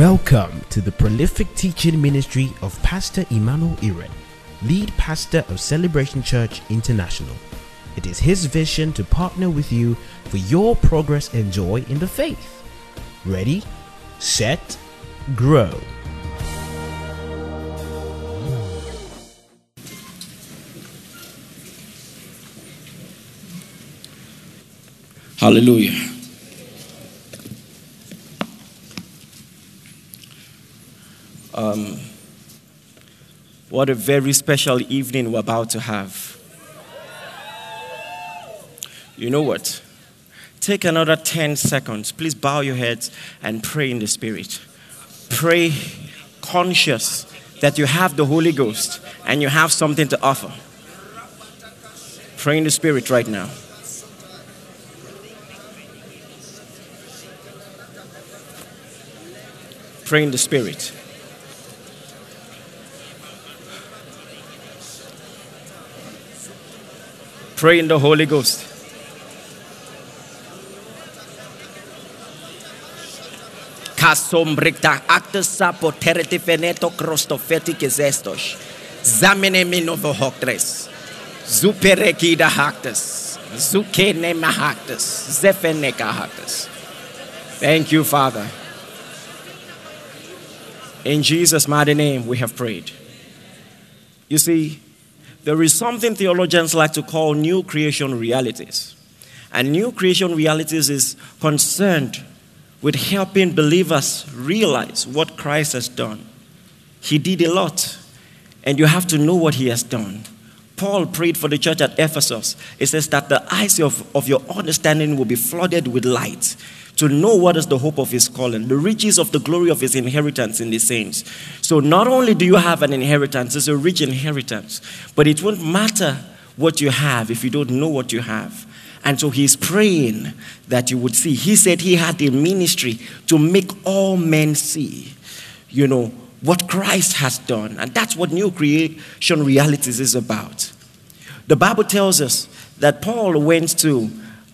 Welcome to the prolific teaching ministry of Pastor Emmanuel Iren, lead pastor of Celebration Church International. It is his vision to partner with you for your progress and joy in the faith. Ready, set, grow. Hallelujah. What a very special evening we're about to have. You know what? Take another 10 seconds. Please bow your heads and pray in the Spirit. Pray conscious that you have the Holy Ghost and you have something to offer. Pray in the Spirit right now. Pray in the Spirit. Pray in the Holy Ghost. Kasombrikta actus sapo tereti feneto crostofeti gesestos. Zamene minovo hoctres. Zuperekida hactus. Zukene mahactus. Zefeneka hactus. Thank you, Father. In Jesus' mighty name we have prayed. You see, there is something theologians like to call new creation realities. And new creation realities is concerned with helping believers realize what Christ has done. He did a lot, and you have to know what he has done. Paul prayed for the church at Ephesus. It says that the eyes of your understanding will be flooded with light, to know what is the hope of his calling, the riches of the glory of his inheritance in the saints. So not only do you have an inheritance, it's a rich inheritance, but it won't matter what you have if you don't know what you have. And so he's praying that you would see. He said he had a ministry to make all men see, what Christ has done. And that's what new creation realities is about. The Bible tells us that Paul went to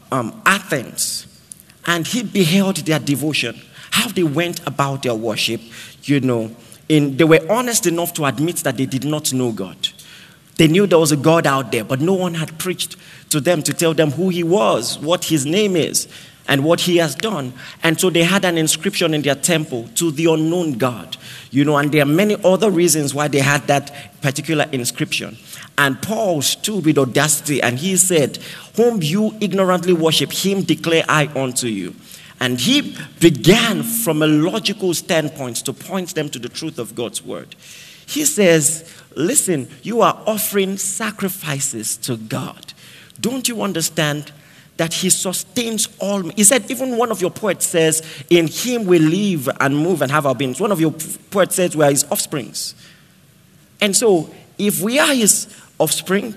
Athens, and he beheld their devotion, how they went about their worship. They were honest enough to admit that they did not know God. They knew there was a God out there, but no one had preached to them to tell them who he was, what his name is, and what he has done. And so they had an inscription in their temple to the unknown God. And there are many other reasons why they had that particular inscription. And Paul stood with audacity and he said, "Whom you ignorantly worship, him declare I unto you." And he began from a logical standpoint to point them to the truth of God's word. He says, listen, you are offering sacrifices to God. Don't you understand that he sustains all? He said, even one of your poets says, in him we live and move and have our beings. One of your poets says we are his offsprings. And so, if we are his offspring,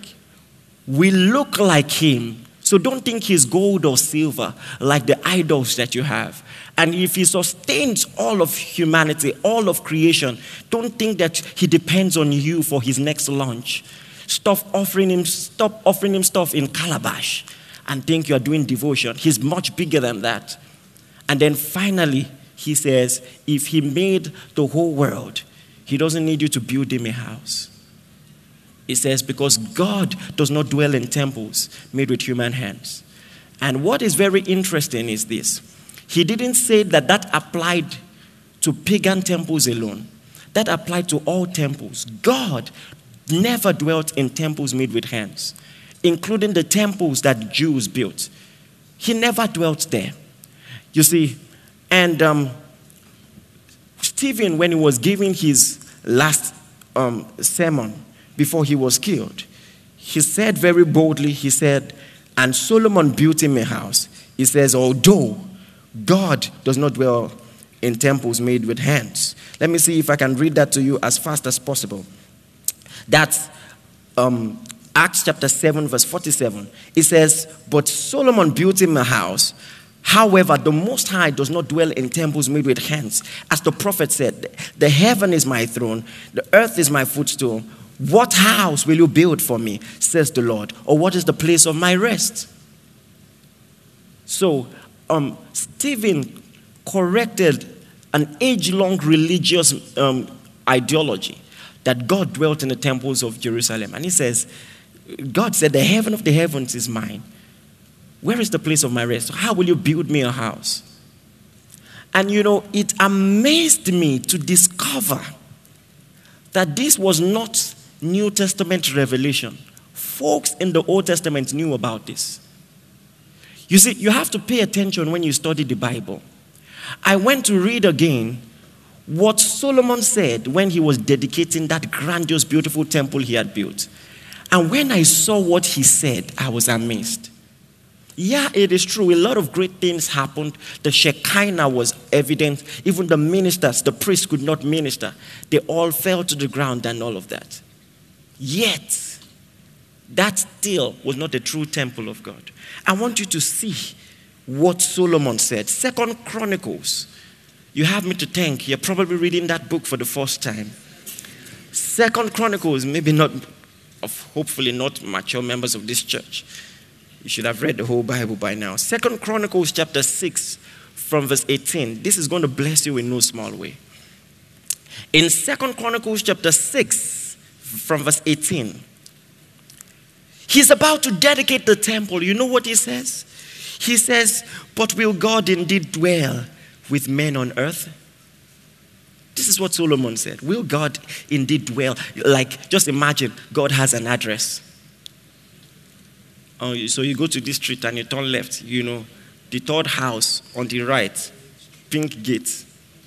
we look like him. So don't think he's gold or silver like the idols that you have. And if he sustains all of humanity, all of creation, don't think that he depends on you for his next lunch. Stop offering him stuff in calabash and think you are doing devotion. He's much bigger than that. And then finally, he says, if he made the whole world, he doesn't need you to build him a house. He says, because God does not dwell in temples made with human hands. And what is very interesting is this. He didn't say that applied to pagan temples alone. That applied to all temples. God never dwelt in temples made with hands, including the temples that Jews built. He never dwelt there. You see, and Stephen, when he was giving his last sermon before he was killed, he said very boldly, he said, and Solomon built him a house. He says, although God does not dwell in temples made with hands. Let me see if I can read that to you as fast as possible. That's Acts chapter 7, verse 47. It says, but Solomon built him a house. However, the Most High does not dwell in temples made with hands. As the prophet said, the heaven is my throne, the earth is my footstool. What house will you build for me, says the Lord? Or what is the place of my rest? So, Stephen corrected an age-long religious ideology that God dwelt in the temples of Jerusalem. And he says, God said, the heaven of the heavens is mine. Where is the place of my rest? How will you build me a house? And it amazed me to discover that this was not New Testament revelation. Folks in the Old Testament knew about this. You see, you have to pay attention when you study the Bible. I went to read again what Solomon said when he was dedicating that grandiose, beautiful temple he had built. And when I saw what he said, I was amazed. Yeah, it is true. A lot of great things happened. The Shekinah was evident. Even the ministers, the priests could not minister. They all fell to the ground and all of that. Yet, that still was not the true temple of God. I want you to see what Solomon said. 2 Chronicles. You have me to thank. You're probably reading that book for the first time. 2 Chronicles, maybe not, hopefully not mature members of this church. You should have read the whole Bible by now. 2 Chronicles chapter 6 from verse 18. This is going to bless you in no small way. In 2 Chronicles chapter 6 from verse 18, he's about to dedicate the temple. You know what he says? He says, but will God indeed dwell with men on earth? This is what Solomon said. Will God indeed dwell? Like, just imagine God has an address. So you go to this street and you turn left, the third house on the right, pink gate.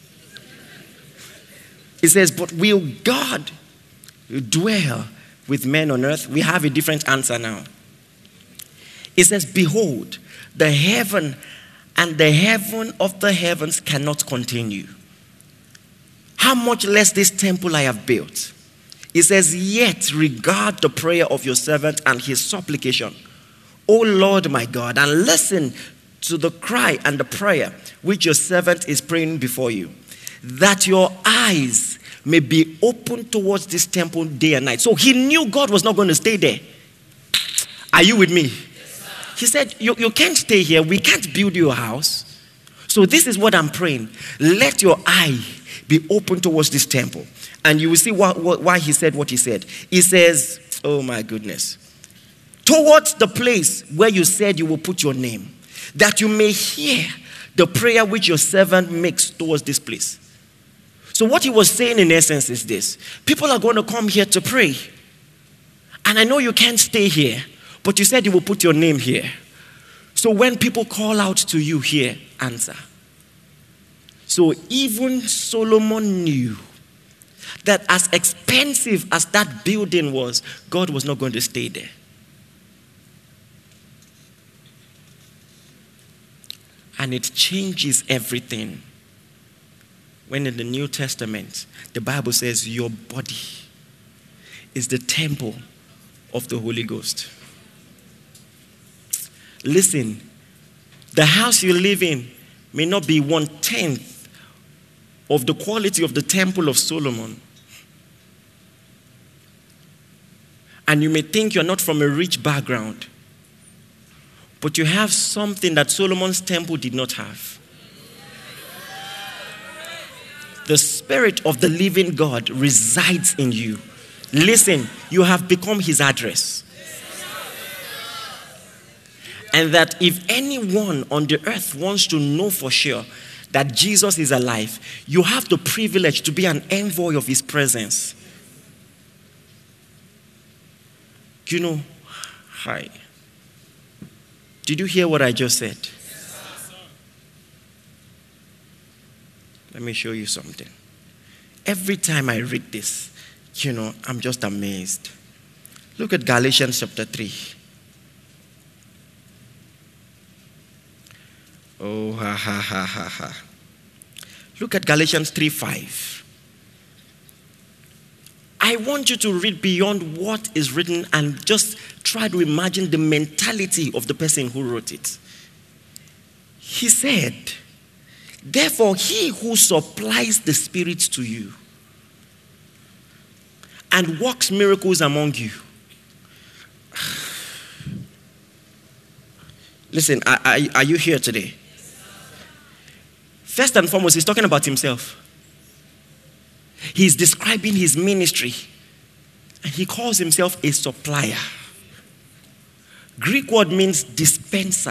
It says, but will God dwell with men on earth? We have a different answer now. It says, behold, the heaven and the heaven of the heavens cannot contain you. How much less this temple I have built? It says, yet regard the prayer of your servant and his supplication, O Lord my God, and listen to the cry and the prayer which your servant is praying before you, that your eyes may be open towards this temple day and night. So he knew God was not going to stay there. Are you with me? He said, you can't stay here. We can't build you a house. So this is what I'm praying. Let your eye be open towards this temple. And you will see why he said what he said. He says, oh my goodness. Towards the place where you said you will put your name, that you may hear the prayer which your servant makes towards this place. So what he was saying in essence is this. People are going to come here to pray. And I know you can't stay here, but you said you will put your name here. So when people call out to you here, answer. So even Solomon knew that as expensive as that building was, God was not going to stay there. And it changes everything. When in the New Testament, the Bible says your body is the temple of the Holy Ghost. Listen, the house you live in may not be 1/10 of the quality of the temple of Solomon. And you may think you're not from a rich background, but you have something that Solomon's temple did not have. The Spirit of the living God resides in you. Listen, you have become his address. And that if anyone on the earth wants to know for sure that Jesus is alive, you have the privilege to be an envoy of his presence. Hi. Did you hear what I just said? Let me show you something. Every time I read this, I'm just amazed. Look at Galatians chapter 3. Oh, ha, ha, ha, ha, ha. Look at Galatians 3:5. I want you to read beyond what is written and just try to imagine the mentality of the person who wrote it. He said, therefore, he who supplies the Spirit to you and works miracles among you. Listen, are you here today? First and foremost, he's talking about himself. He's describing his ministry. And he calls himself a supplier. Greek word means dispenser.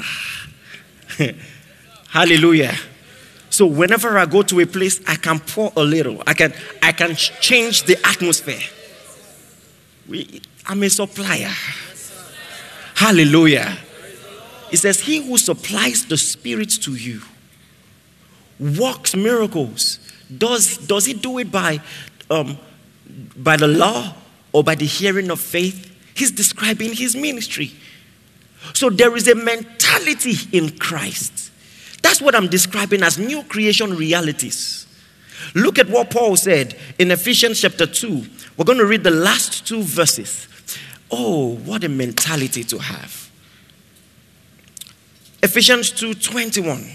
Hallelujah. So whenever I go to a place, I can pour a little. I can change the atmosphere. I'm a supplier. Hallelujah. It says, he who supplies the Spirit to you works miracles. Does he do it by the law or by the hearing of faith? He's describing his ministry. So there is a mentality in Christ. That's what I'm describing as new creation realities. Look at what Paul said in Ephesians chapter 2. We're going to read the last 2 verses. Oh, what a mentality to have. Ephesians 2:21.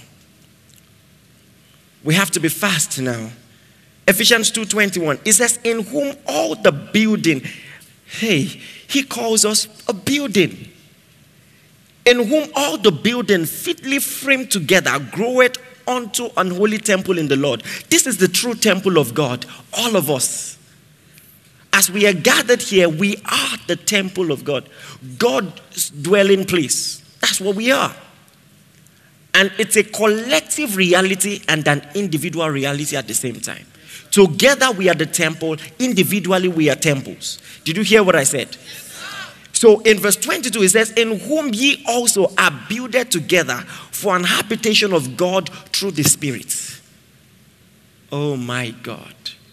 We have to be fast now. Ephesians 2:21. It says, in whom all the building, he calls us a building. In whom all the building fitly framed together groweth unto an holy temple in the Lord. This is the true temple of God, all of us. As we are gathered here, we are the temple of God. God's dwelling place. That's what we are. And it's a collective reality and an individual reality at the same time. Together we are the temple, individually we are temples. Did you hear what I said? So in verse 22 it says, in whom ye also are builded together for an habitation of God through the Spirit. Oh my God.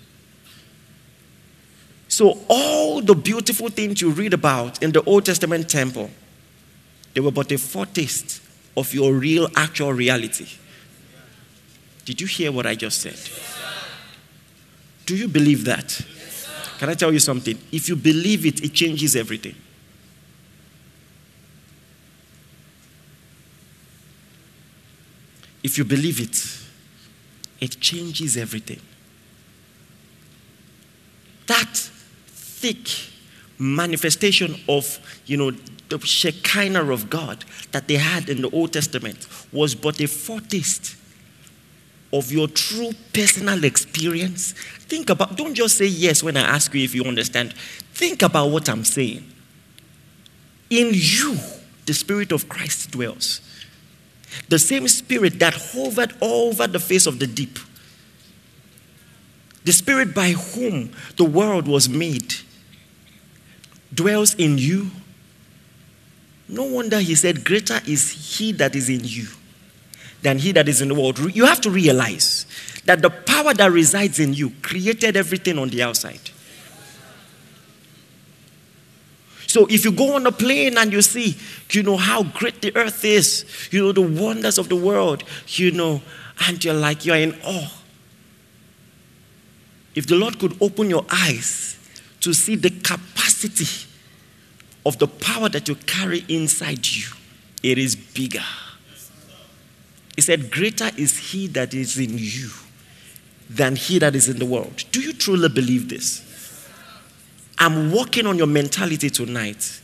So all the beautiful things you read about in the Old Testament temple, they were but a foretaste of your real, actual reality. Did you hear what I just said? Do you believe that? Can I tell you something? If you believe it, it changes everything. If you believe it, it changes everything. That thick manifestation of, the Shekinah of God that they had in the Old Testament was but a foretaste of your true personal experience. Think about, don't just say yes when I ask you if you understand. Think about what I'm saying. In you, the Spirit of Christ dwells. The same Spirit that hovered over the face of the deep. The Spirit by whom the world was made dwells in you. No wonder he said, greater is he that is in you than he that is in the world. You have to realize that the power that resides in you created everything on the outside. So if you go on a plane and you see, how great the earth is, the wonders of the world, and you're in awe. If the Lord could open your eyes to see the capacity of the power that you carry inside you, it is bigger. He said, greater is he that is in you than he that is in the world. Do you truly believe this? I'm working on your mentality tonight.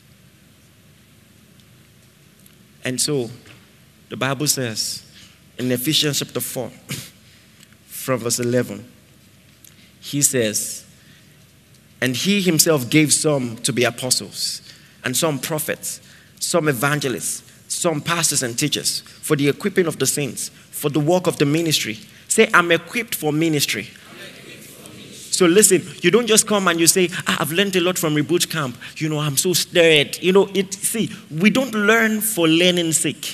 And so, the Bible says in Ephesians chapter 4, from verse 11, he says, and he himself gave some to be apostles, and some prophets, some evangelists, some pastors and teachers, for the equipping of the saints, for the work of the ministry. Say, I'm equipped for ministry. So listen, you don't just come and you say, I've learned a lot from Reboot Camp. I'm so stirred. We don't learn for learning's sake.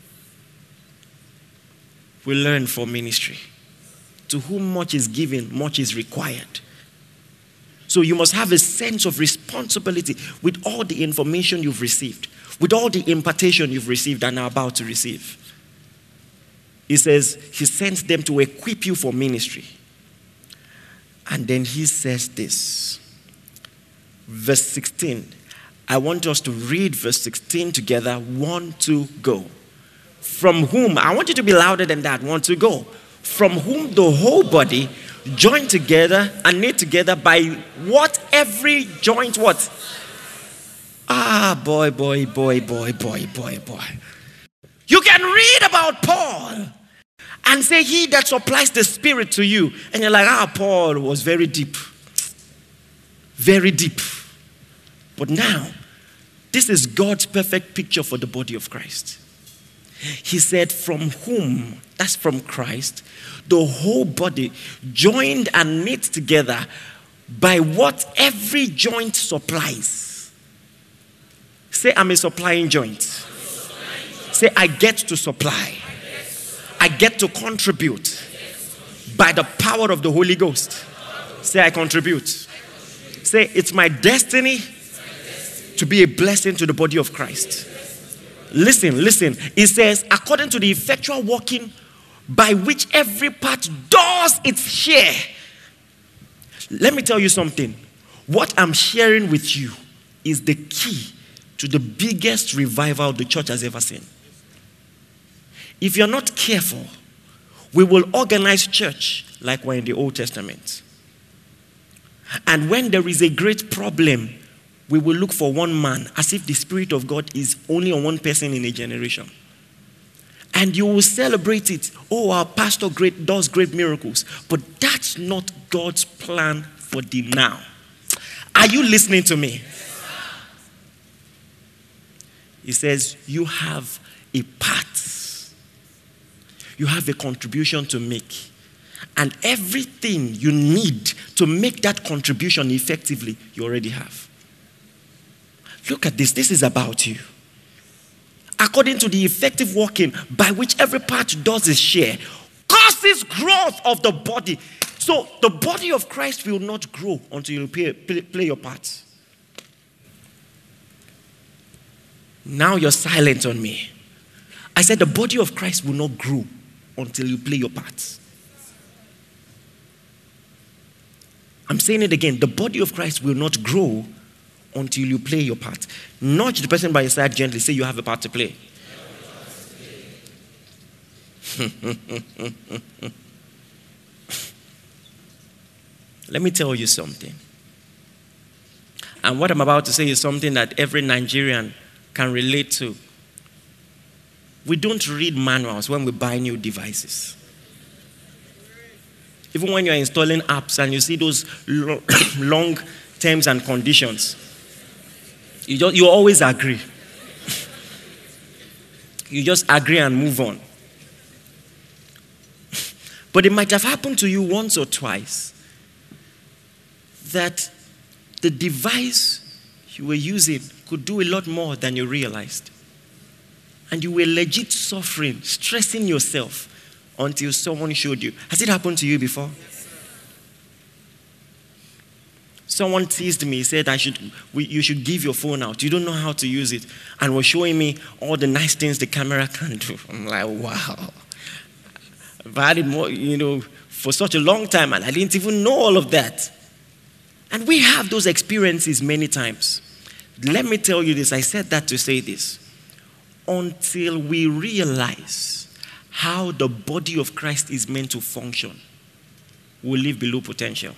We learn for ministry. To whom much is given, much is required. So you must have a sense of responsibility with all the information you've received, with all the impartation you've received and are about to receive. He says he sends them to equip you for ministry. And then he says this, verse 16. I want us to read verse 16 together. 1, 2, go. From whom, I want you to be louder than that. 1, 2, go. From whom the whole body joined together and knit together by what every joint what? Boy. You can read about Paul and say, he that supplies the Spirit to you. And you're like, Paul was very deep. Very deep. But now, this is God's perfect picture for the body of Christ. He said, from whom, that's from Christ, the whole body joined and knit together by what every joint supplies. Say, I'm a supplying joint. Say, I get to supply. I get to contribute by the power of the Holy Ghost. Say, I contribute. Say, it's my destiny to be a blessing to the body of Christ. Listen. It says, according to the effectual working by which every part does its share. Let me tell you something. What I'm sharing with you is the key to the biggest revival the church has ever seen. If you're not careful, we will organize church like we're in the Old Testament. And when there is a great problem, we will look for one man as if the Spirit of God is only on one person in a generation. And you will celebrate it. Oh, our pastor does great miracles. But that's not God's plan for the now. Are you listening to me? He says, you have a part. You have a contribution to make. And everything you need to make that contribution effectively, you already have. Look at this. This is about you. According to the effective working by which every part does its share, causes growth of the body. So the body of Christ will not grow until you play your part. Now you're silent on me. I said the body of Christ will not grow until you play your part. I'm saying it again. The body of Christ will not grow until you play your part. Nudge the person by your side gently. Say, you have a part to play. Let me tell you something. And what I'm about to say is something that every Nigerian can relate to. We don't read manuals when we buy new devices. Even when you're installing apps and you see those long terms and conditions, you always agree. You just agree and move on. But it might have happened to you once or twice that the device you were using could do a lot more than you realized. And you were legit suffering, stressing yourself until someone showed you. Has it happened to you before? Someone teased me, said you should give your phone out. You don't know how to use it. And was showing me all the nice things the camera can do. I'm like, wow. I've had it more, for such a long time, and I didn't even know all of that. And we have those experiences many times. Let me tell you this. I said that to say this. Until we realize how the body of Christ is meant to function, we'll live below potential.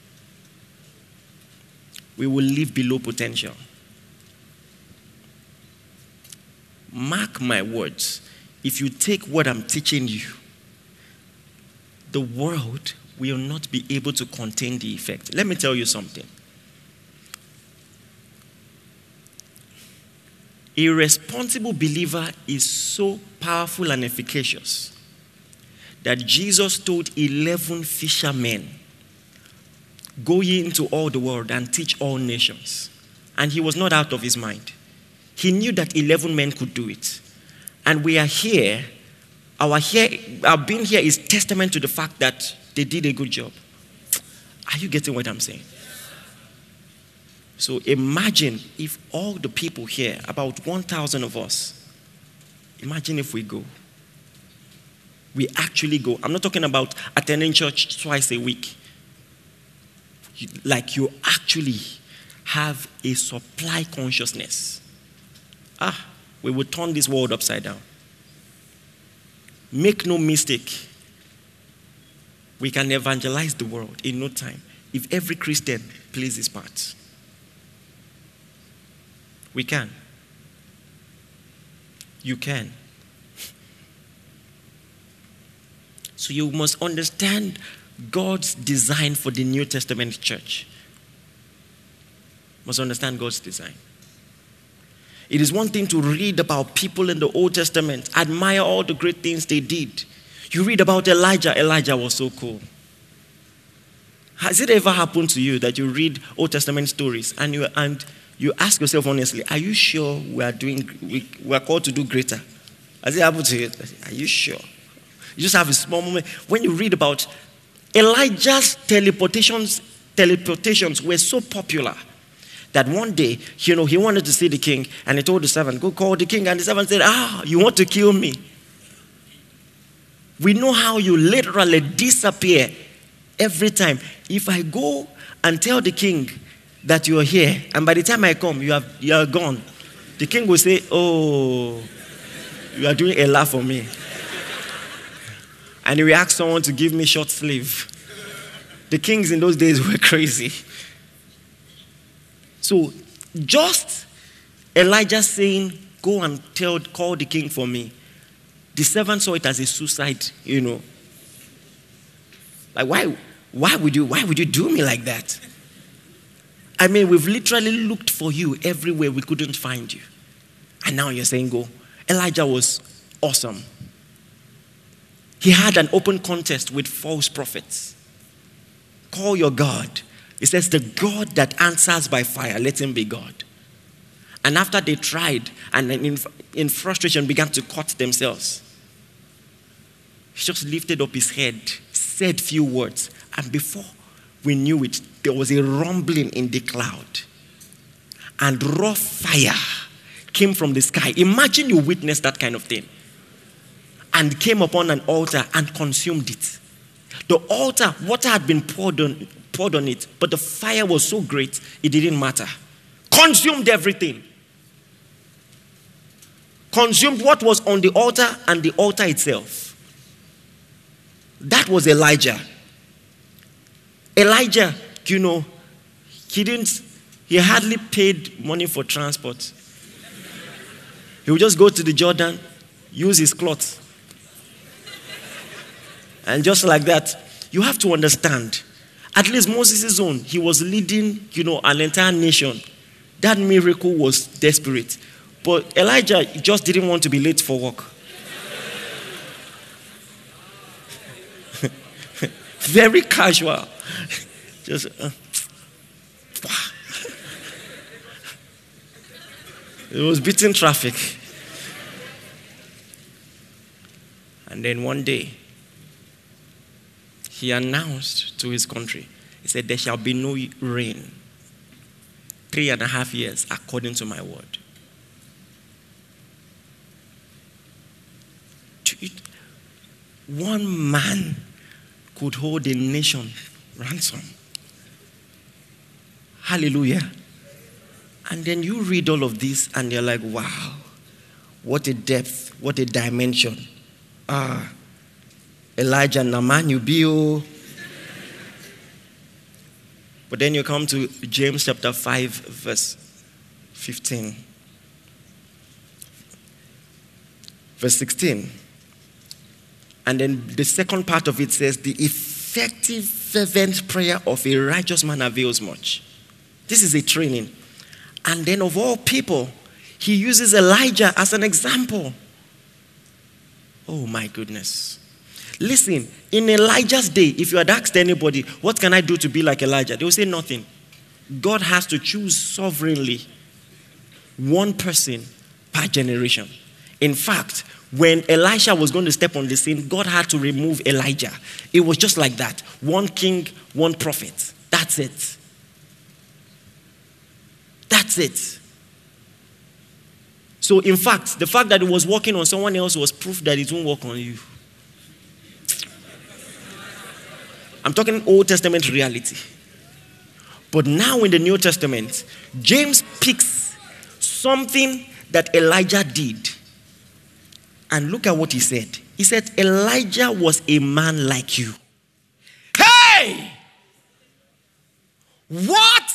We will live below potential. Mark my words. If you take what I'm teaching you, the world will not be able to contain the effect. Let me tell you something. A responsible believer is so powerful and efficacious that Jesus told 11 fishermen, go ye into all the world and teach all nations. And he was not out of his mind. He knew that 11 men could do it. And we are here. Our being here is testament to the fact that they did a good job. Are you getting what I'm saying? So imagine if all the people here, about 1,000 of us, imagine if we go. We actually go. I'm not talking about attending church twice a week. Like you actually have a supply consciousness. We will turn this world upside down. Make no mistake. We can evangelize the world in no time if every Christian plays his part. We can. You can. So you must understand God's design for the New Testament church. You must understand God's design. It is one thing to read about people in the Old Testament, admire all the great things they did. You read about Elijah. Elijah was so cool. Has it ever happened to you that you read Old Testament stories and you ask yourself honestly, are you sure we are called to do greater? Has it happened to you? Are you sure? You just have a small moment. When you read about Elijah's teleportations were so popular that one day, he wanted to see the king, and he told the servant, go call the king. And the servant said, you want to kill me? We know how you literally disappear every time. If I go and tell the king that you are here, and by the time I come, you are gone, the king will say, oh, you are doing a laugh for me. And he will ask someone to give me short sleeve. The kings in those days were crazy. So, just Elijah saying, go and call the king for me. The servant saw it as a suicide, Like, why would you do me like that? I mean, we've literally looked for you everywhere. We couldn't find you. And now you're saying go. Elijah was awesome. He had an open contest with false prophets. Call your God. It says, the God that answers by fire, let him be God. And after they tried, and in frustration began to cut themselves, he just lifted up his head, said few words, and before we knew it, there was a rumbling in the cloud. And raw fire came from the sky. Imagine you witnessed that kind of thing. And came upon an altar and consumed it. The altar, water had been poured on it, but the fire was so great, it didn't matter. Consumed everything. Consumed what was on the altar and the altar itself. That was Elijah. Elijah, he hardly paid money for transport. He would just go to the Jordan, use his cloth. And just like that, you have to understand, at least Moses' own, he was leading, an entire nation. That miracle was desperate. But Elijah just didn't want to be late for work. Very casual. Just, it was beating traffic. And then one day, he announced to his country, he said, there shall be no rain 3.5 years according to my word. One man could hold a nation ransom. Hallelujah. And then you read all of this and you're like, wow, what a depth, what a dimension. Elijah Naman, you be. But then you come to James chapter 5, verse 15. Verse 16. And then the second part of it says, the effective, fervent prayer of a righteous man avails much. This is a training. And then of all people, he uses Elijah as an example. Oh my goodness. Listen, in Elijah's day, if you had asked anybody, what can I do to be like Elijah? They will say nothing. God has to choose sovereignly one person per generation. In fact, when Elisha was going to step on the scene, God had to remove Elijah. It was just like that. One king, one prophet. That's it. That's it. So in fact, the fact that it was working on someone else was proof that it won't work on you. I'm talking Old Testament reality. But now in the New Testament, James picks something that Elijah did. And look at what he said. He said, Elijah was a man like you. Hey! What?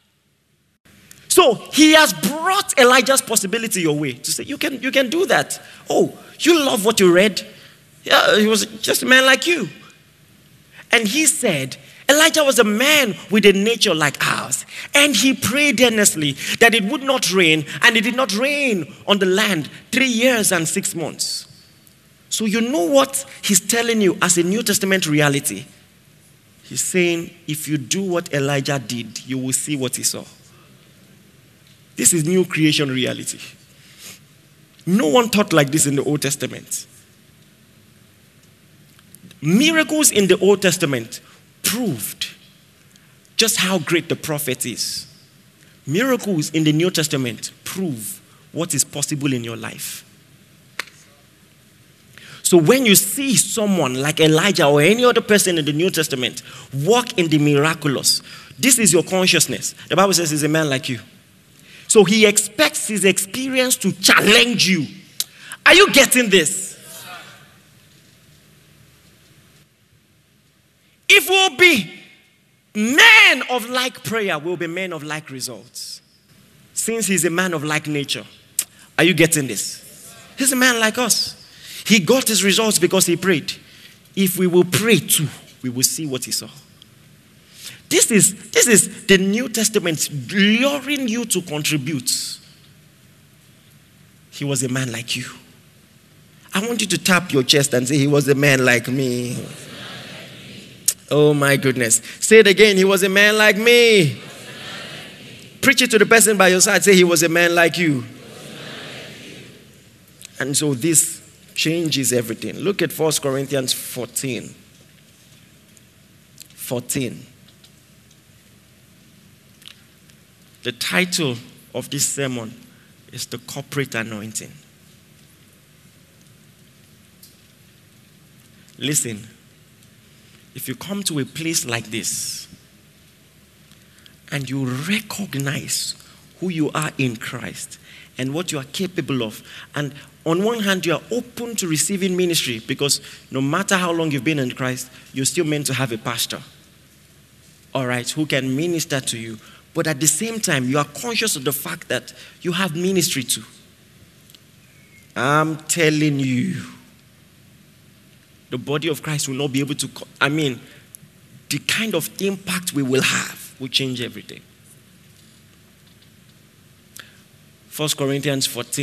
So he has brought Elijah's possibility your way to say, you can do that. Oh, you love what you read? Yeah, he was just a man like you. And he said, Elijah was a man with a nature like ours. And he prayed earnestly that it would not rain. And it did not rain on the land 3 years and 6 months. So you know what he's telling you as a New Testament reality? He's saying, if you do what Elijah did, you will see what he saw. This is new creation reality. No one taught like this in the Old Testament. Miracles in the Old Testament proved just how great the prophet is. Miracles in the New Testament prove what is possible in your life. So when you see someone like Elijah or any other person in the New Testament walk in the miraculous, this is your consciousness. The Bible says he's a man like you. So he expects his experience to challenge you. Are you getting this? If we'll be men of like prayer, we'll be men of like results. Since he's a man of like nature. Are you getting this? He's a man like us. He got his results because he prayed. If we will pray too, we will see what he saw. This is the New Testament luring you to contribute. He was a man like you. I want you to tap your chest and say, he was a man like me. Oh my goodness. Say it again. He was a man like me. Preach it to the person by your side. Say, he was a man like you. And so this changes everything. Look at 1 Corinthians 14. 14. The title of this sermon is the corporate anointing. Listen, if you come to a place like this and you recognize who you are in Christ and what you are capable of, and on one hand you are open to receiving ministry, because no matter how long you've been in Christ, you're still meant to have a pastor, all right, who can minister to you. But at the same time, you are conscious of the fact that you have ministry too. I'm telling you, the body of Christ will not be able to, the kind of impact we will have will change everything. 1 Corinthians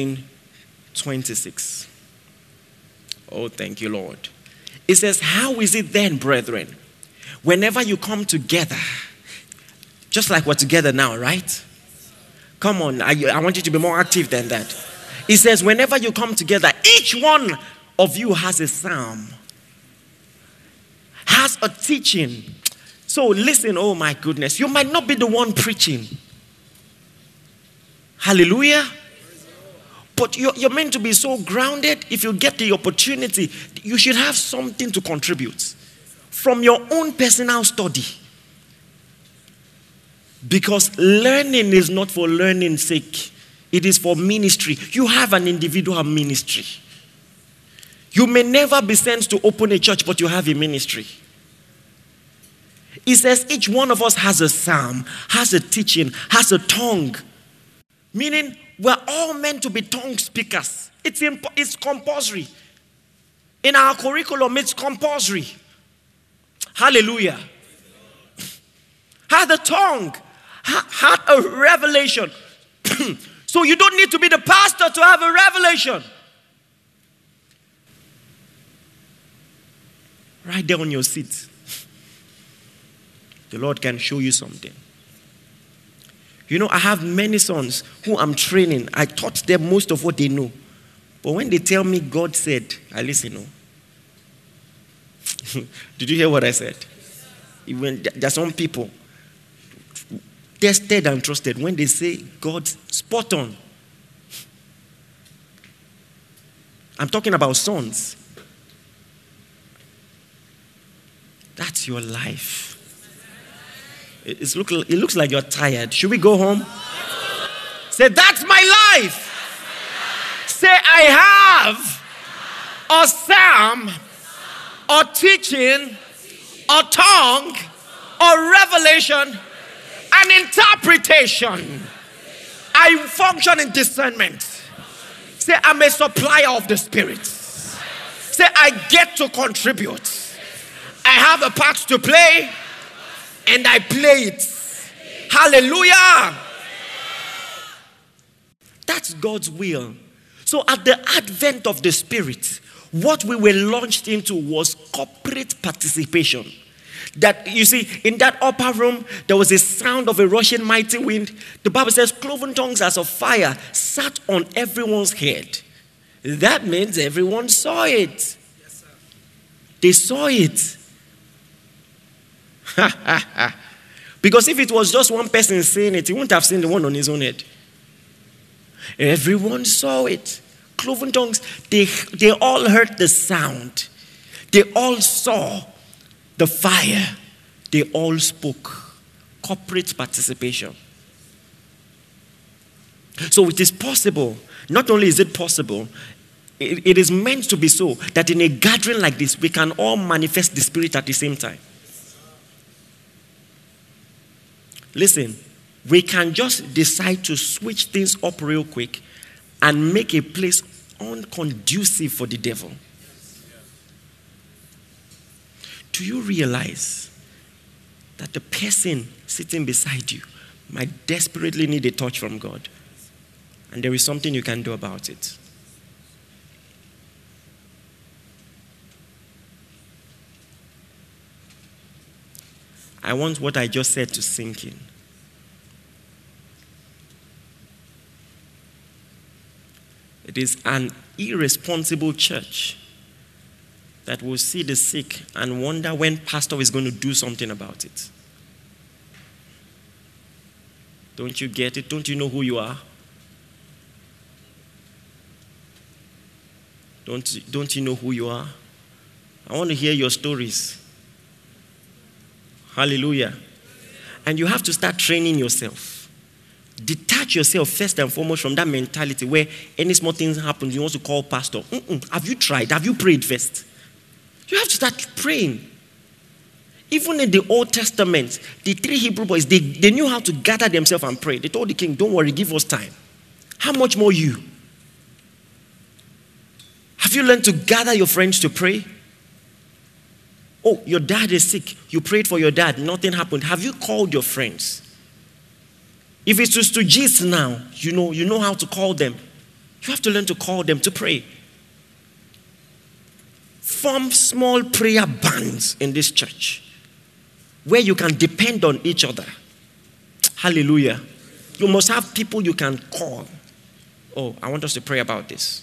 14:26. Oh, thank you, Lord. It says, how is it then, brethren, whenever you come together, just like we're together now, right? Come on, I want you to be more active than that. It says, whenever you come together, each one of you has a psalm, has a teaching. So listen, oh my goodness, you might not be the one preaching. Hallelujah. But you're meant to be so grounded. If you get the opportunity, you should have something to contribute from your own personal study. Because learning is not for learning's sake. It is for ministry. You have an individual ministry. You may never be sent to open a church, but you have a ministry. It says each one of us has a psalm, has a teaching, has a tongue. Meaning, we're all meant to be tongue speakers. It's compulsory. In our curriculum, it's compulsory. Hallelujah. Had a tongue, had a revelation. So you don't need to be the pastor to have a revelation. Right there on your seat. The Lord can show you something. You know, I have many sons who I'm training. I taught them most of what they know. But when they tell me God said, I listen. No. Did you hear what I said? Even there are some people tested and trusted when they say God's spot on. I'm talking about sons. That's your life. It looks like you're tired. Should we go home? Say, that's my life. Say, I have a psalm, a teaching, a tongue, a revelation, an interpretation. I function in discernment. Say, I'm a supplier of the Spirit. Say, I get to contribute. I have a part to play, and I play it. Hallelujah. That's God's will. So at the advent of the Spirit, what we were launched into was corporate participation. That, you see, in that upper room, there was a sound of a rushing mighty wind. The Bible says, cloven tongues as of fire sat on everyone's head. That means everyone saw it. Yes, sir. They saw it. Because if it was just one person saying it, he wouldn't have seen the one on his own head. Everyone saw it. Cloven tongues, they all heard the sound. They all saw the fire. They all spoke. Corporate participation. So it is possible. Not only is it possible, it is meant to be so that in a gathering like this, we can all manifest the Spirit at the same time. Listen, we can just decide to switch things up real quick and make a place unconducive for the devil. Do you realize that the person sitting beside you might desperately need a touch from God? And there is something you can do about it. I want what I just said to sink in. It is an irresponsible church that will see the sick and wonder when pastor is going to do something about it. Don't you get it? Don't you know who you are? Don't you know who you are? I want to hear your stories. Hallelujah. And you have to start training yourself. Detach yourself first and foremost from that mentality where any small thing happens, you want to call pastor. Have you tried? Have you prayed first? You have to start praying. Even in the Old Testament, the 3 Hebrew boys, they knew how to gather themselves and pray. They told the king, don't worry, give us time. How much more you? Have you learned to gather your friends to pray? Oh, your dad is sick. You prayed for your dad. Nothing happened. Have you called your friends? If it's to gist now, you know how to call them. You have to learn to call them to pray. Form small prayer bands in this church where you can depend on each other. Hallelujah. You must have people you can call. Oh, I want us to pray about this.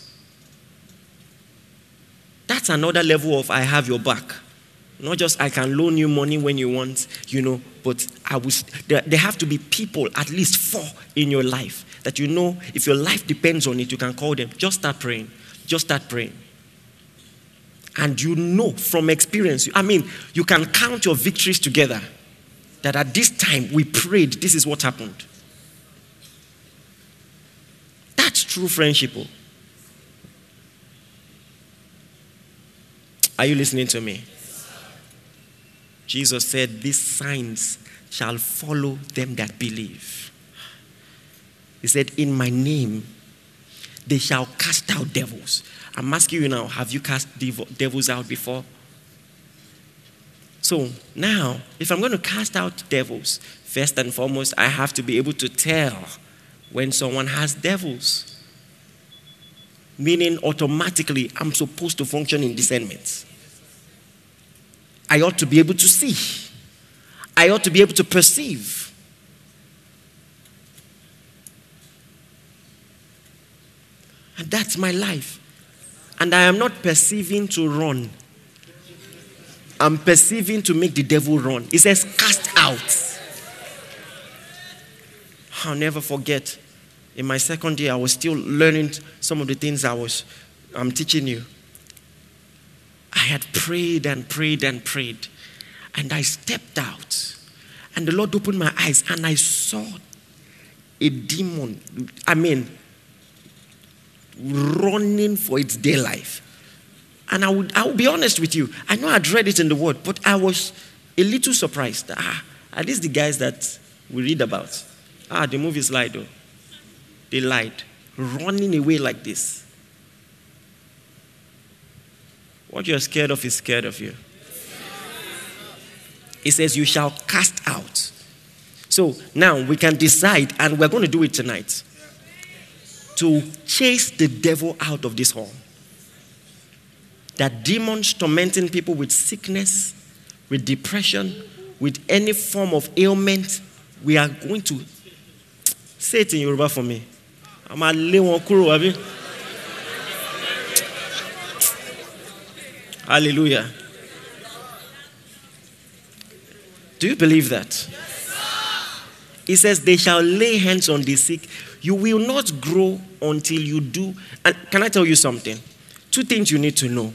That's another level of I have your back. Not just I can loan you money when you want, but there have to be people, at least 4 in your life, that if your life depends on it, you can call them. Just start praying. Just start praying. And from experience, you can count your victories together. That at this time we prayed, this is what happened. That's true friendship. Are you listening to me? Jesus said, these signs shall follow them that believe. He said, in my name, they shall cast out devils. I'm asking you now, have you cast devils out before? So now, if I'm going to cast out devils, first and foremost, I have to be able to tell when someone has devils. Meaning automatically, I'm supposed to function in discernment. I ought to be able to see. I ought to be able to perceive. And that's my life. And I am not perceiving to run. I'm perceiving to make the devil run. It says cast out. I'll never forget. In my second year, I was still learning some of the things I'm teaching you. I had prayed and prayed and prayed. And I stepped out. And the Lord opened my eyes and I saw a demon. Running for its day life. And I will be honest with you. I know I'd read it in the word, but I was a little surprised. Are these the guys that we read about? The movies lied though. They lied. Running away like this. What you're scared of is scared of you. It says you shall cast out. So now we can decide, and we're going to do it tonight, to chase the devil out of this hall. That demons tormenting people with sickness, with depression, with any form of ailment, we are going to say it in Yoruba for me. Hallelujah. Do you believe that? It says they shall lay hands on the sick. You will not grow until you do. And can I tell you something? 2 things you need to know.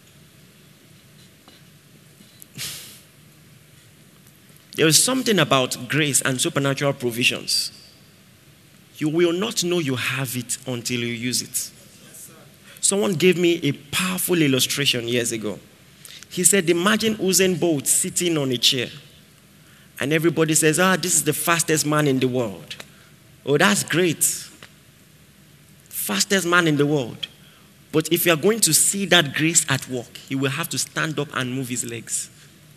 There is something about grace and supernatural provisions. You will not know you have it until you use it. Someone gave me a powerful illustration years ago. He said, imagine Usain Bolt sitting on a chair. And everybody says, this is the fastest man in the world. Oh, that's great. Fastest man in the world. But if you are going to see that grace at work, he will have to stand up and move his legs.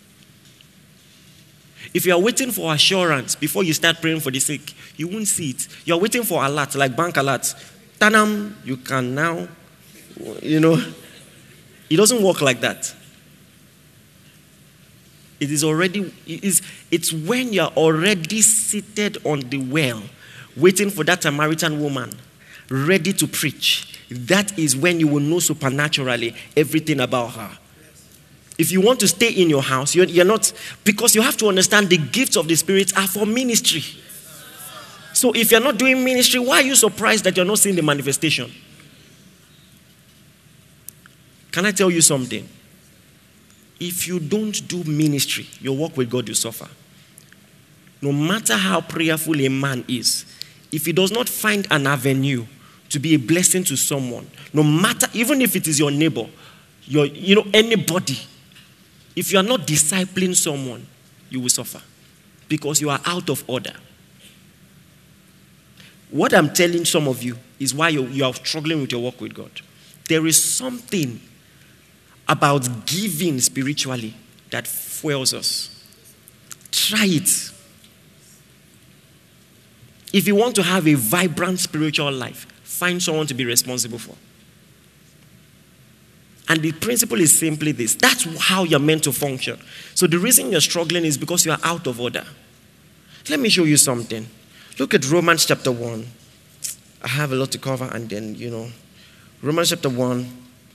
If you are waiting for assurance before you start praying for the sick, you won't see it. You are waiting for alert, like bank alert. Tanam, you can now, It doesn't work like that. It's when you're already seated on the well, waiting for that Samaritan woman, ready to preach. That is when you will know supernaturally everything about her. If you want to stay in your house, you're not, because you have to understand the gifts of the Spirit are for ministry. So if you're not doing ministry, why are you surprised that you're not seeing the manifestation? Can I tell you something? If you don't do ministry, your work with God will suffer. No matter how prayerful a man is, if he does not find an avenue to be a blessing to someone, no matter, even if it is your neighbor, anybody, if you are not discipling someone, you will suffer because you are out of order. What I'm telling some of you is why you are struggling with your work with God. There is something about giving spiritually that fuels us. Try it. If you want to have a vibrant spiritual life, find someone to be responsible for. And the principle is simply this. That's how you're meant to function. So the reason you're struggling is because you are out of order. Let me show you something. Look at Romans chapter 1. I have a lot to cover and then, Romans chapter 1.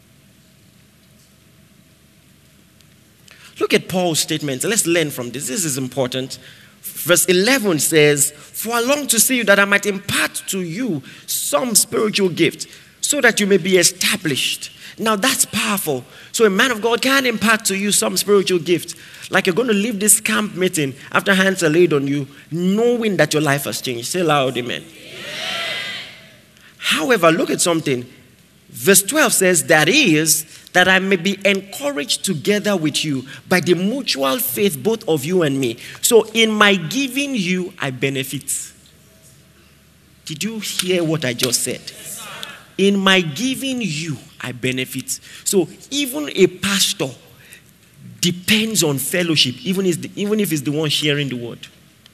Look at Paul's statement. Let's learn from this. This is important. Verse 11 says, "For I long to see you that I might impart to you some spiritual gift, so that you may be established." Now that's powerful. So a man of God can impart to you some spiritual gift. Like you're going to leave this camp meeting after hands are laid on you, knowing that your life has changed. Say loud, amen. However, look at something. Verse 12 says, "That is, that I may be encouraged together with you by the mutual faith both of you and me. So in my giving you, I benefit." Did you hear what I just said? In my giving you, I benefit. So even a pastor depends on fellowship, even if it's the one sharing the word.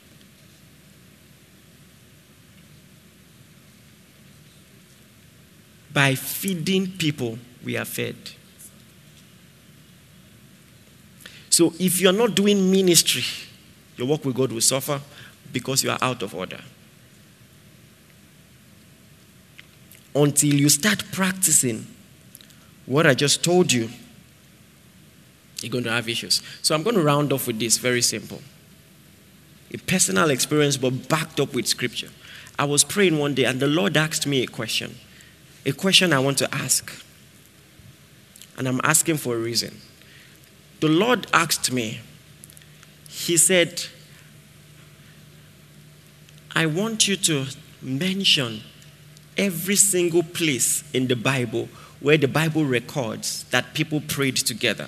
By feeding people, we are fed. So if you're not doing ministry, your work with God will suffer because you are out of order. Until you start practicing what I just told you, you're going to have issues. So I'm going to round off with this, very simple. A personal experience, but backed up with scripture. I was praying one day and the Lord asked me a question I want to ask. And I'm asking for a reason. The Lord asked me, He said, "I want you to mention every single place in the Bible where the Bible records that people prayed together."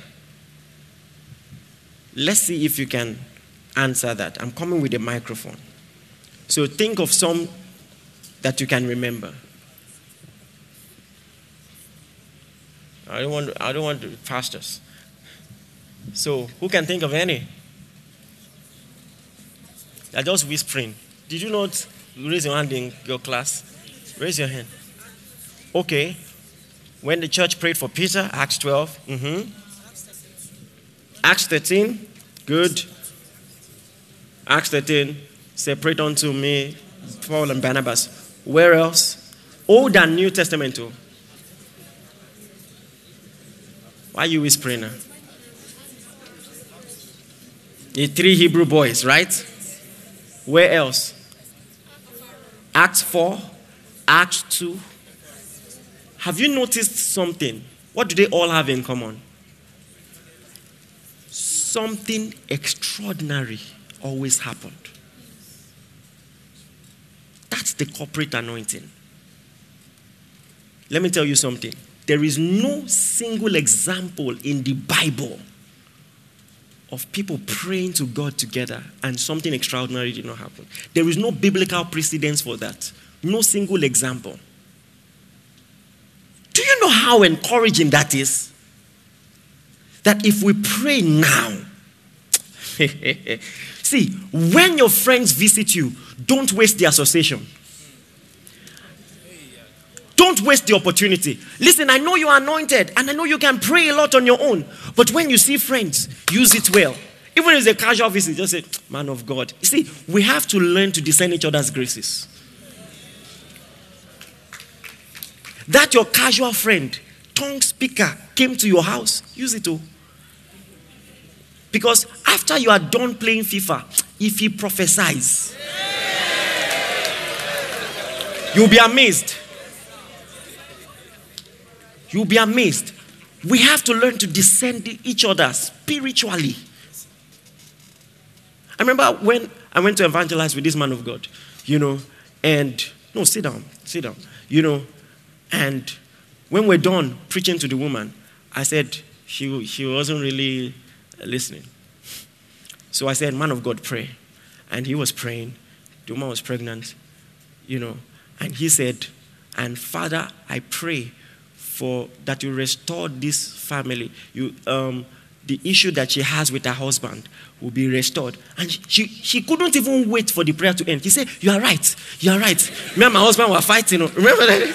Let's see if you can answer that. I'm coming with a microphone. So think of some that you can remember. I don't want the pastors. So who can think of any? They're just whispering. Did you not raise your hand in your class? Raise your hand. Okay. When the church prayed for Peter, Acts 12. Acts 13. Good. Acts 13. Separate unto me Paul and Barnabas. Where else? Old and New Testament too. Why are you whispering now? The 3 Hebrew boys, right? Where else? Acts 4. Acts 2. Have you noticed something? What do they all have in common? Something extraordinary always happened. That's the corporate anointing. Let me tell you something. There is no single example in the Bible of people praying to God together and something extraordinary did not happen. There is no biblical precedence for that. No single example. Do you know how encouraging that is? That if we pray now, see, when your friends visit you, don't waste the association. Don't waste the opportunity. Listen, I know you are anointed and I know you can pray a lot on your own. But when you see friends, use it well. Even if it's a casual visit, just say, man of God. You see, we have to learn to discern each other's graces. That your casual friend, tongue speaker, came to your house, use it all. Because after you are done playing FIFA, if he prophesies, you'll be amazed. You'll be amazed. We have to learn to discern each other spiritually. I remember when I went to evangelize with this man of God, and no, sit down, and when we're done preaching to the woman, I said she wasn't really listening. So I said, man of God, pray. And he was praying. The woman was pregnant, and he said, and Father, I pray for that you restore this family. The issue that she has with her husband will be restored. And she couldn't even wait for the prayer to end. He said, you are right. Me and my husband were fighting. Remember that?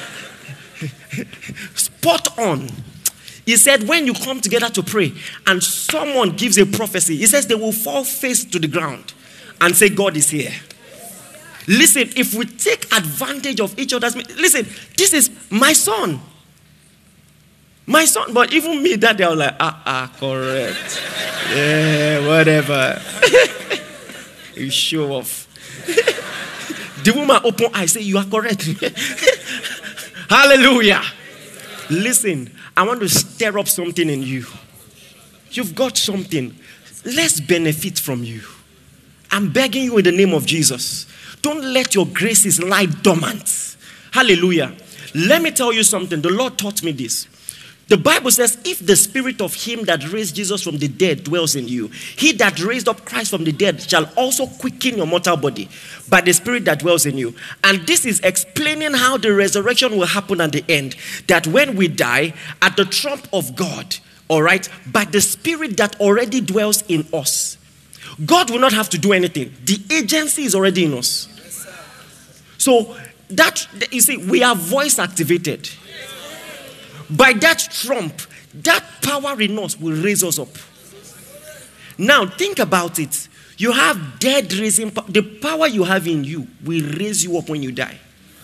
Spot on. He said, when you come together to pray and someone gives a prophecy, he says they will fall face to the ground and say, God is here. Listen, if we take advantage of each other's... Listen, this is my son. My son, but even me, that day, I was like, correct. Yeah, whatever. You show off. The woman open eyes, say, you are correct. Hallelujah. Listen, I want to stir up something in you. You've got something. Let's benefit from you. I'm begging you in the name of Jesus. Don't let your graces lie dormant. Hallelujah. Let me tell you something. The Lord taught me this. The Bible says, if the spirit of him that raised Jesus from the dead dwells in you, he that raised up Christ from the dead shall also quicken your mortal body by the spirit that dwells in you. And this is explaining how the resurrection will happen at the end. That when we die, at the trump of God, all right, by the spirit that already dwells in us, God will not have to do anything. The agency is already in us. So that, you see, we are voice activated. By that trump, that power in us will raise us up. Now, think about it. You have dead raising power. The power you have in you will raise you up when you die.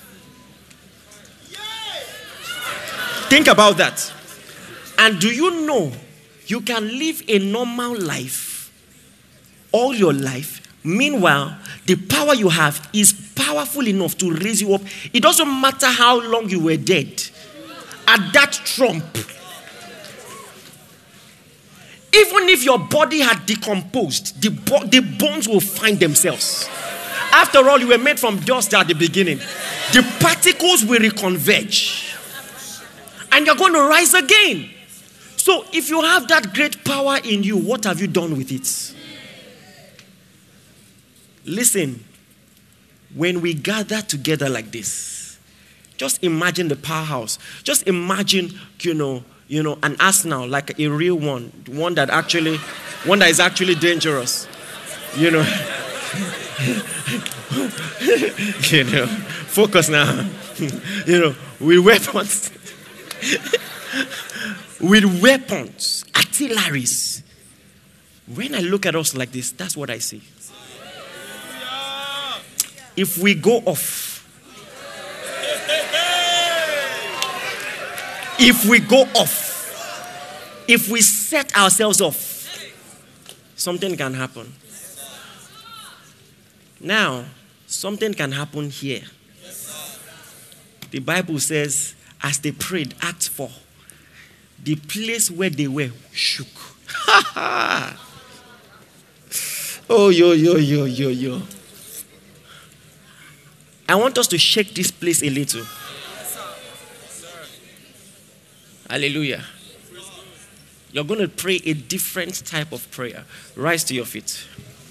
Think about that. And do you know you can live a normal life all your life? Meanwhile, the power you have is powerful enough to raise you up. It doesn't matter how long you were dead. At that trump, even if your body had decomposed, the bones will find themselves. After all, you were made from dust at the beginning. The particles will reconverge. And you're going to rise again. So if you have that great power in you, what have you done with it? Listen, when we gather together like this, just imagine the powerhouse. Just imagine, an arsenal, like a real one that is actually dangerous. Focus now. With weapons. With weapons, artilleries. When I look at us like this, that's what I see. If we go off, if we set ourselves off, something can happen. Now, something can happen here. The Bible says, as they prayed, Acts 4, the place where they were shook. Oh, yo. I want us to shake this place a little. Hallelujah. You're going to pray a different type of prayer. Rise to your feet.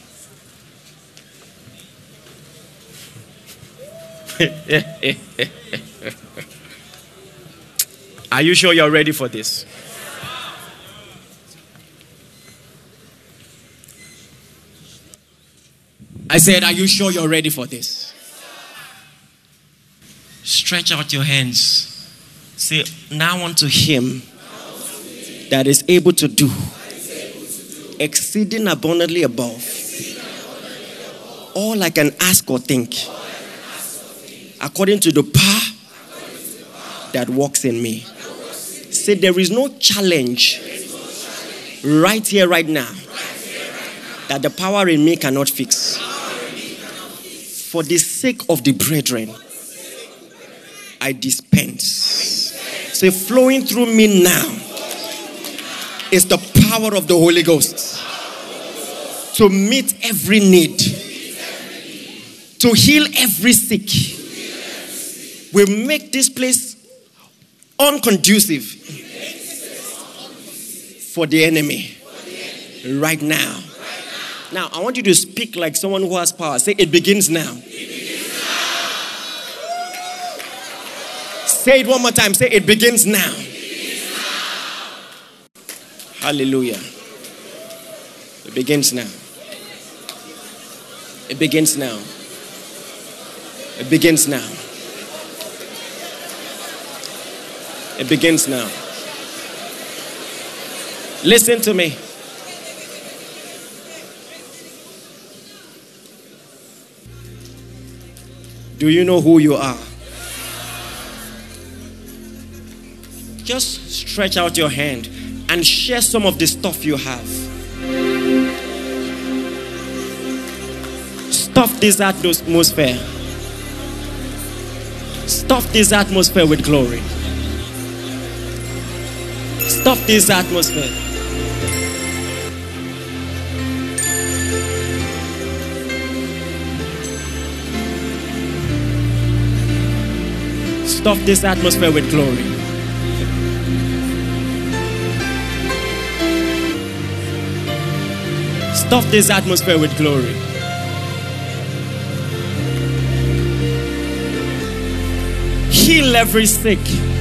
Are you sure you're ready for this? I said, are you sure you're ready for this? Stretch out your hands. Say, now unto him that is able to do exceeding abundantly above all I can ask or think, according to the power that works in me. Say, there is no challenge right here, right now, that the power in me cannot fix. For the sake of the brethren, I dispense. Say, flowing through me now is the power of the Holy Ghost to meet every need, to heal every sick. We make this place unconducive for the enemy right now. Now, I want you to speak like someone who has power. Say, it begins now. Say it one more time. Say, it begins now. Hallelujah. It begins now. It begins now. It begins now. It begins now. Listen to me. Do you know who you are? Just stretch out your hand and share some of the stuff you have. Stuff this atmosphere. Stuff this atmosphere with glory. Stuff this atmosphere. Stuff this atmosphere with glory. Stuff this atmosphere with glory. Heal every sick.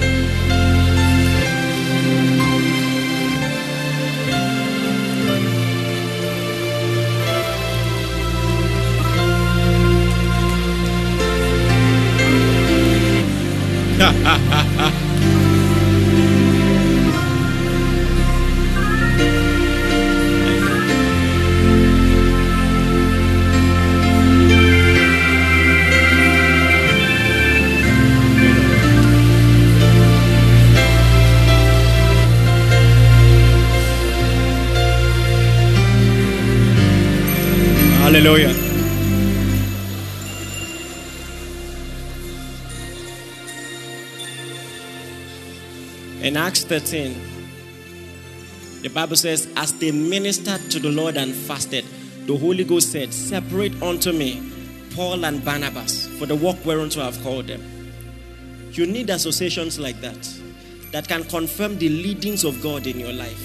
Hallelujah. In Acts 13, the Bible says, as they ministered to the Lord and fasted, the Holy Ghost said, separate unto me Paul and Barnabas for the work whereunto I have called them. You need associations like that can confirm the leadings of God in your life.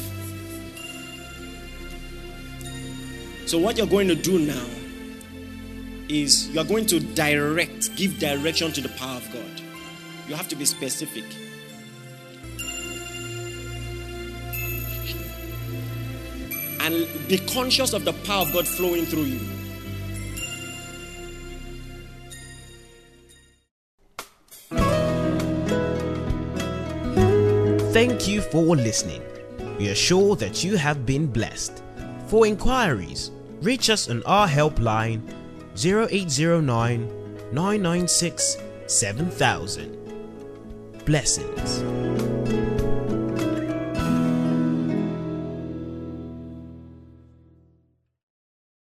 So what you're going to do now is you're going to give direction to the power of God. You have to be specific. and be conscious of the power of God flowing through you. Thank you for listening. We are sure that you have been blessed. For inquiries, reach us on our helpline 0809 996 7000. Blessings.